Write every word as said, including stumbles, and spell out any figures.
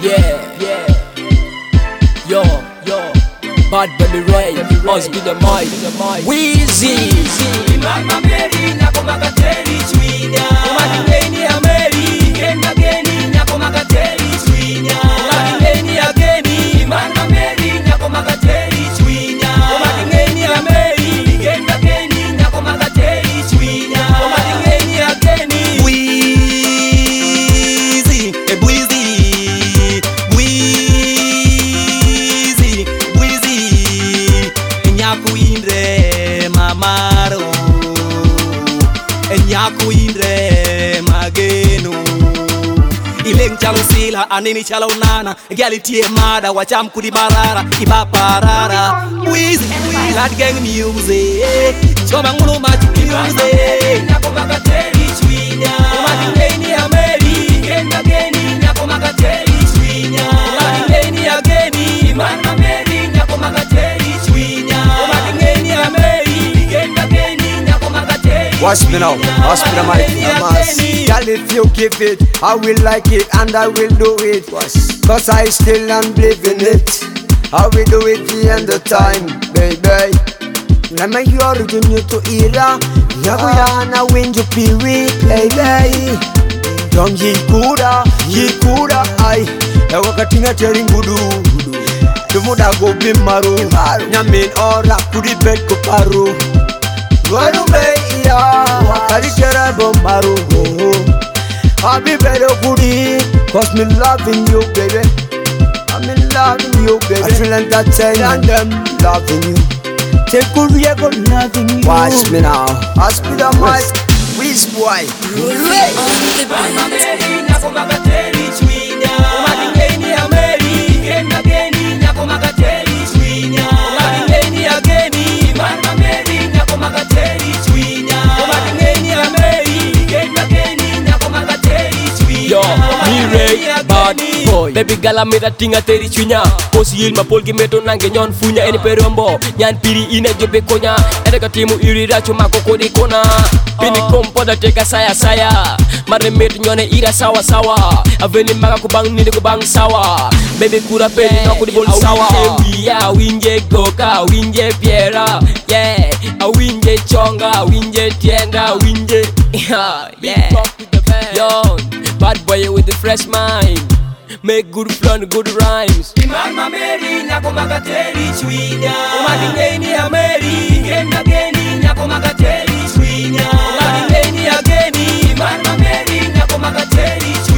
Yeah, yeah. Yo, yo. Bad Baby Ray, must be the mic. Weezy. Mama Mary, nyako makateri chwinya. Umadingeni ya Mary, kena geni, nyako makateri chwinya. Umadingeni ya geni, Mama Mary, nyako makateri chwinya. Umadingeni ya Mary, kena geni, nyako makateri chwinya. Umadingeni ya geni. Weezy, eh Weezy, Weezy, Weezy, nyako indre mamaro, nyako indre mageno. Ileng chalo sila, anini chalo nana, gali tie mada, wacham kudi marara, iba parara. Weezy, that gang music, choma ngulu machu music. Nyako makateri chwinya. Umadingeni ya Mary, kena geni, nyako makateri chwinya. Umadingeni ya geni, Mama Mary, nyako makateri chwinya. Umadingeni ya Mary, kena geni, nyako makateri. Watch me now, watch me the mic, the mass. Girl, if you give it, I will like it and I will do it. Cause I still am believing it. I will do it the end of time, baby. Lama yoro junyo to ira, yago yana winju piwi, baby. Dom yikura, yikura, ay. Yago katinga teringudu. Tumuda go bimaru, nyamin ora kudi bed ko paru. Gwaru beya, kari kera bombaru. I'll be better goodie, cause me loving you, baby. I'm in loving you, baby. I feel entertained and them loving you. Take good, we are good loving you. Watch me now, watch me the mic, Wiz boy. Mama Mary, nyako makateri chwinya. Umadingeni ya Mary, kena geni, nyako makateri chwinya. Umadingeni ya geni, Mama Mary, nyako makateri chwinya. Umadingeni ya Mary, kena geni, nyako makateri chwinya. Yo, me Ray, bad boy. Baby gala mera tinga teri chunya. Kosi il mapol gimeto nange nyon funya. Eni perombo, nyan piri ine jobe konya. Ede katimu irira chuma koko di kona. Pini kompo da teka saya saya. Mare met nyone ira sawa sawa. Aveni maga kubang nini kubang sawa. Baby kura peni noko di bol sawa. Yeah, winje goka, winje piera. Yeah, a winje chonga, winje tienda, winje. Yeah, yeah. Yo, bad boy with the fresh mind. Make good fun, good rhymes. Mama Mary, nyako makateri chwinya. Umadingeni ya Mary, kena geni, nyako makateri chwinya. Umadingeni ya geni, Mama Mary, nyako makateri chwinya.